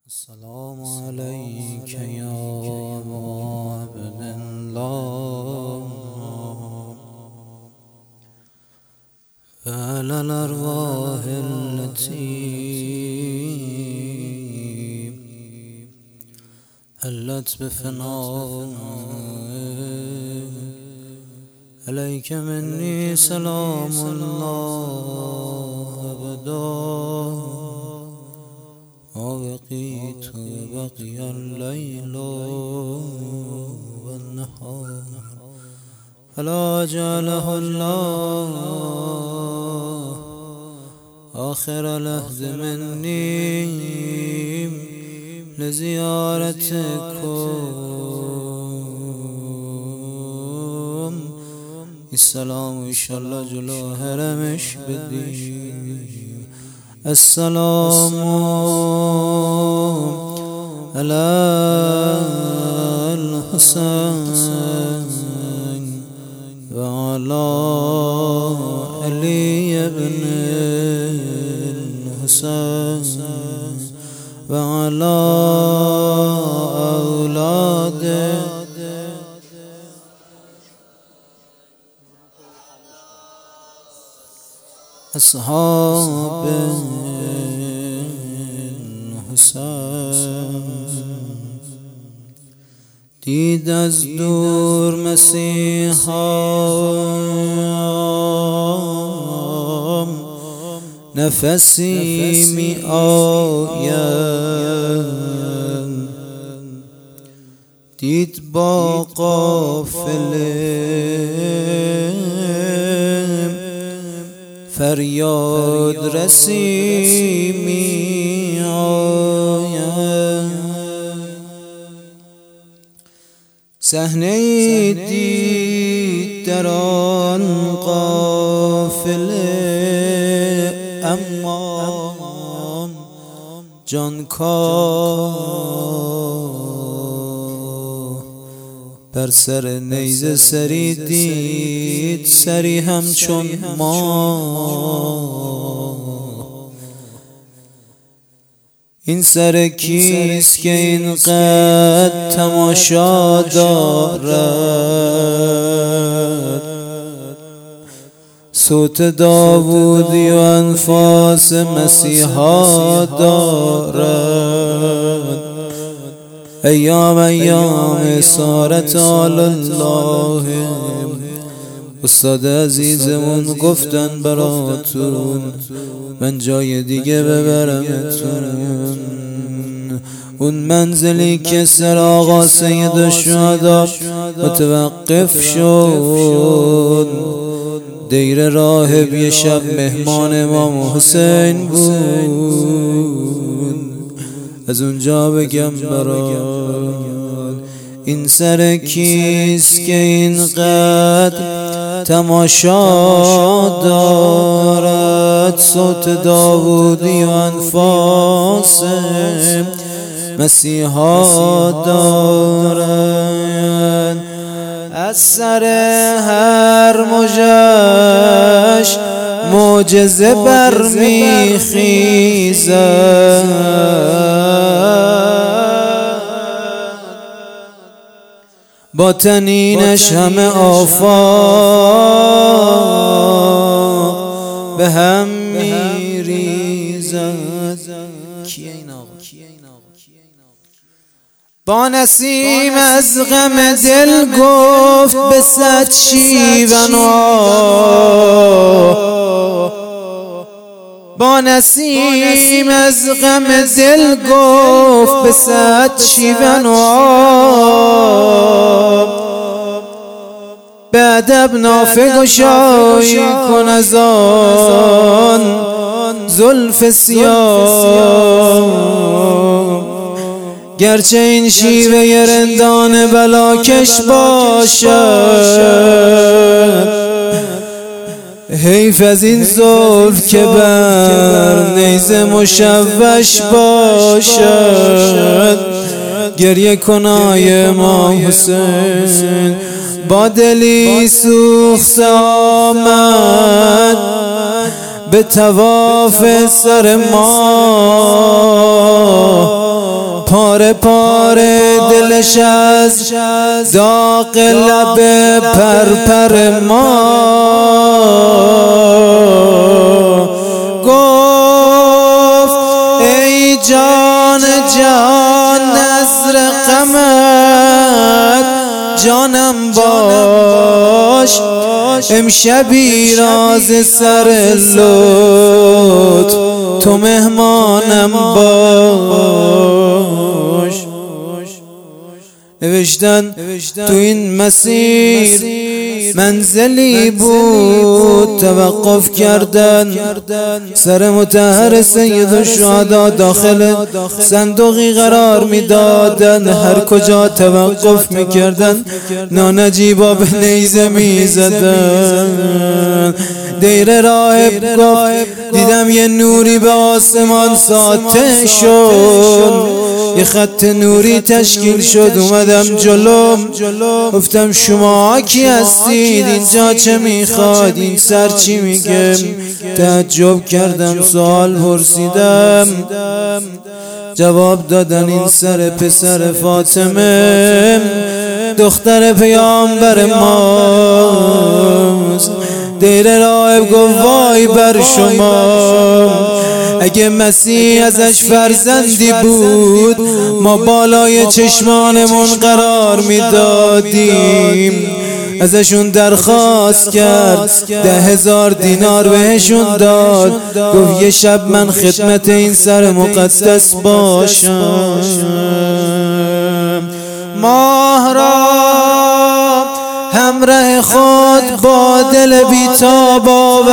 السلام عليك يا أبا عبد الله فعلى الأرواح التي هلت بفناء عليك مني سلام الله أبدا ما بقيت بقي الليل والنهار فلا جعله الله آخر لحظ مني لزيارتكم السلام إن شاء الله جلو هرمش بدي السلام على الحسين وعلى علي بن الحسين وعلى أولاده أصحاب الحسين دید از دور مسیحا نفسی می آید دید با قافله فریاد رسی می آید صحنه دید در آن قافله اما جانکاه بر سر نیزه سری دید سری همچون ما این سر کیست که اینقدر تماشا دارد صوت داوودی و انفاس مسیحا دارد ایام اسارت آل الله استاد عزیزمون گفتن براتون من جای دیگه ببرمتون اون منزلی که سر آقا سید الشهدا متوقف شد دیر راهب یه شب مهمان امام حسین بود از اونجا بگم برات این سر کیست که اینقدر تماشا دارد صوت داوودی و انفاس مسیحا دارد از سر هر موجش معجزه برمیخیزد با تنینش همه آفاق به هم میریزد کیه این آقا؟ با نسیم از غم دل گفت به صد شیون با نسیم از غم دل گفت به صد شیون به ادب نافه گشایی کن از آن زلف سیاه گرچه این شیوه رندان بلاکش باشد حیف از این زلف که بر نیزه مشوش باشد گریه کنای امام حسین با دلی سوخته آمد به طواف سر ما پاره پاره دلش از داغ لب پرپر ما گفت ای جان جان نذر غمت جانم باش امشبی راز سر لطف تو مهمانم باش. نوشتن تو این مسیر منزلی بود توقف کردن سر مطهر سید الشهدا داخل صندوقی قرار میدادن هر کجا توقف میکردن نانجیبا به نیزه میزدن. دیر راهب گفت دیدم یه نوری به آسمان ساطع شد یه خط نوری تشکیل شد اومدم جلوم گفتم شما کی هستید اینجا چه میخواد این سر چی میگه تعجب کردم سوال پرسیدم جواب دادن این سر پسر فاطمه دختر پیامبر ماست. دیر راهب گفت وای بر شما اگه مسیح ازش فرزندی بود ما بالای چشمانمون قرار میدادیم. ازشون درخواست کرد 10,000 دینار بهشون داد گفت یه شب من خدمت این سر مقدس باشم. ماه را همراه خود با دل بی‌تاب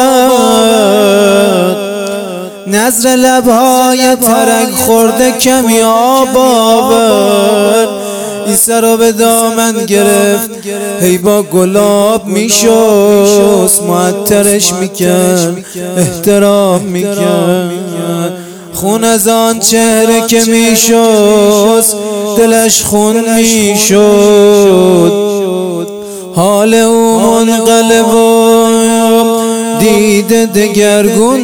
آورد نظر لبهای ترک خورده کمی آب آورد این سر رو به دامن گرفت هی با گلاب میشست معطرش میکرد احترام میکرد خون از آن چهره که میشست دلش خون میشد حال او منقلب و دیده دگرگون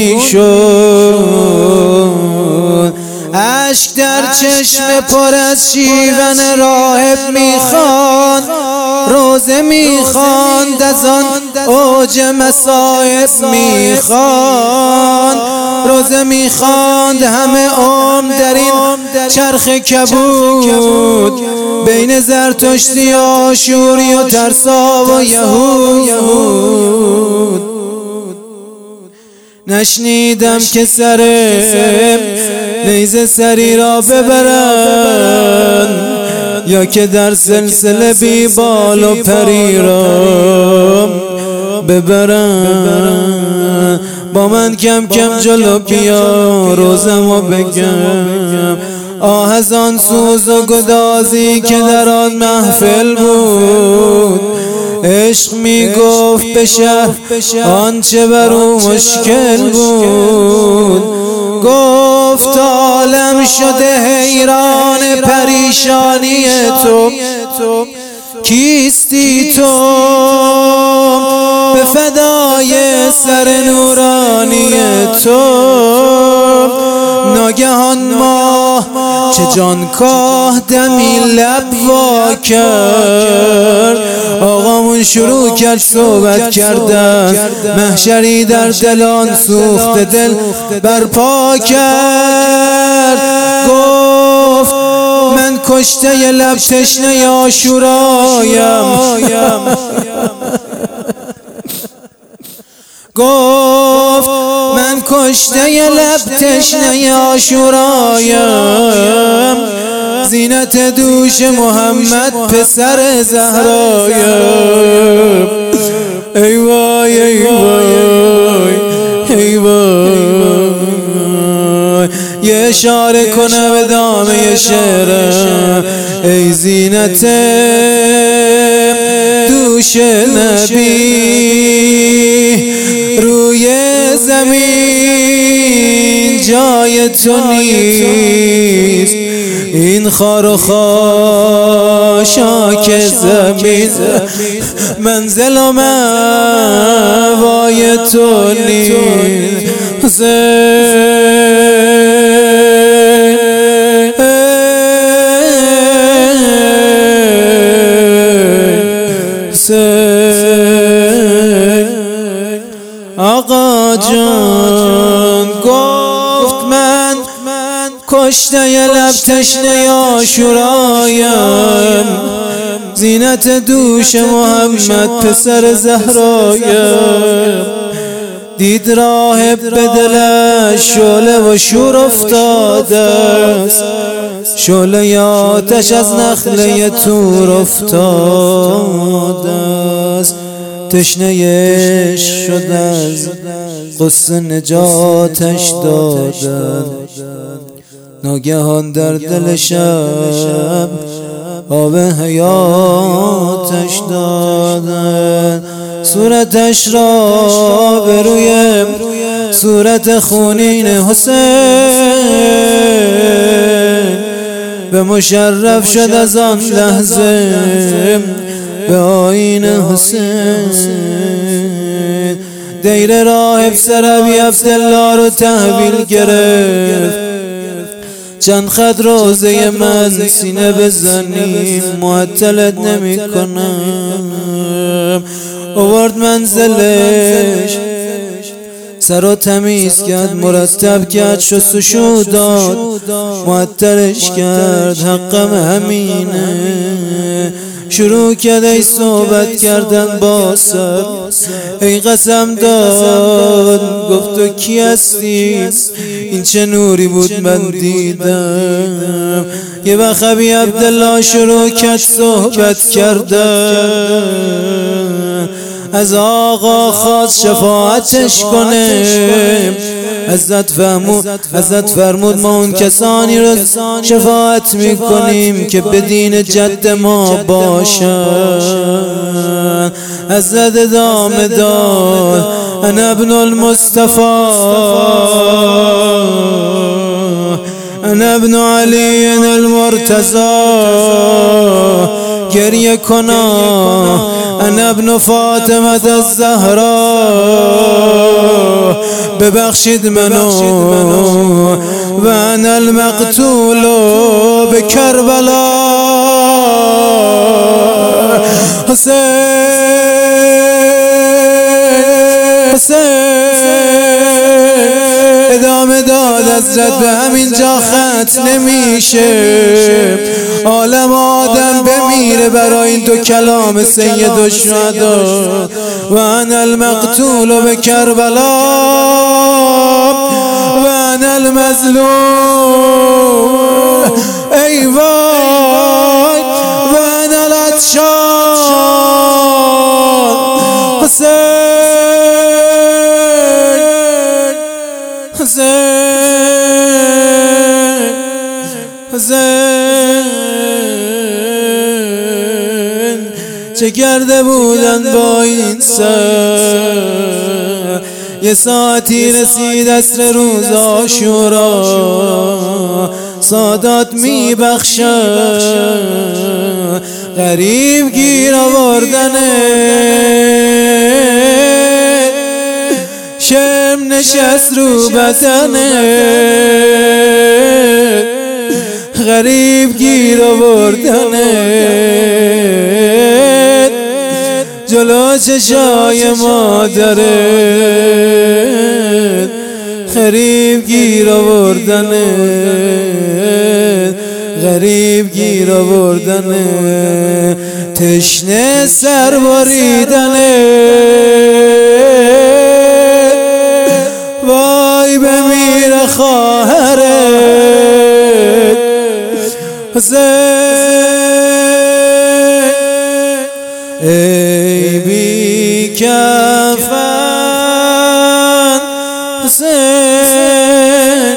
میشد اشک در چشم پر از شیون راهب میخواند روزه میخواند از آن اوج مصائب میخواند روزه میخواند همه عمر در این چرخ کبود بین زرتشتی و آشوری و ترسا و یهود نشنیدم که سر نیزه سری را ببرن یا که در سلسله بی بال و پری را ببرن با من کم کم جلو بیا روزمو بگم آه از آن سوز و گدازی که در آن محفل بود عشق می گفت به شهر آنچه بر او مشکل بود گفت عالم شده حیران پریشانی تو کیستی تو به فدای سر نورانی تو ناگهان ماه چه جانکاه دمی لب وا کرد آقامون شروع کرد صحبت کردن محشری در دلان سوخت دل برپا کرد گفت من کشته لب تشنه عاشورایم گفت من کشته لب تشنه عاشورایم زینت دوش محمد پسر زهرایم ای وای ای وای ای وای یه اشاره کنه به دامه شعرم ای زینت دوش نبی روی زمین جای تو نیست این خار و خاشاک زمین منزل و موای تو نیست کشته لب تشنه عاشورایم، زینت دوش محمد پسر زهرایم. دید راهب به دلش شعله و شور افتاده است، شعله آتش از نخله طور افتاده است. تشنه عشق شد از غصه نجاتش دادن، ناگهان در دل شب آب حیاتش دادن. صورتش را به روی صورت خونین حسین به مشرف شد از آن لحظه به آیین حسین. دیر راهب سربی عبدالله رو تحویل گرفت، چند خط روزه من سینه بزنیم معطلت نمی کنم. آورد منزلش، سر و تمیز کرد، مرتب کرد، شستشو داد، معطرش کرد، حقم همینه. شروع کرد ای صحبت کردن با سر، ای قسم داد، گفت تو کی هستی؟ این چه نوری بود من دیدم. یه وقت ابی عبدالله شروع کرد صحبت کردن، از آقا خواست شفاعتش کنه. حضرت فرمود ما اون کسانی رو شفاعت میکنیم که به دین جد ما باشن. حضرت ادامه داد انا ابن المصطفى انا ابن علی المرتضی. گریه کنا انا ابن فاطمه الزهرا، ببخشید منو و انا المقتول به کربلا. ادامه داد حضرت به همین جا ختم نمیشه، عالم آدم بمیره برای این دو کلام سید الشهدا و انا المقتول به کربلا و انا المظلوم ای وای و انا العطشان. حسین چه کرده بودن با این سر؟ یه ساعتی رسید عصر روز عاشورا، سادات می بخشن، غریب گیر آوردنه. شم نشست رو بدنه، غریب گیر آوردنه. جلو چشای مادره، غریب گیر آوردنه، غریب گیر آوردنه. تشنه سر بریدنه، وای بمیره خواهرت حسین. ای بی کفن حسین،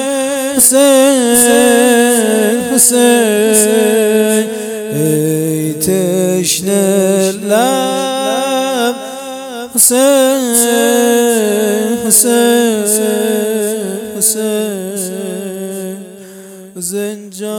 حسین، حسین. ای تشنه لب حسین، حسین، حسین، حسین جان.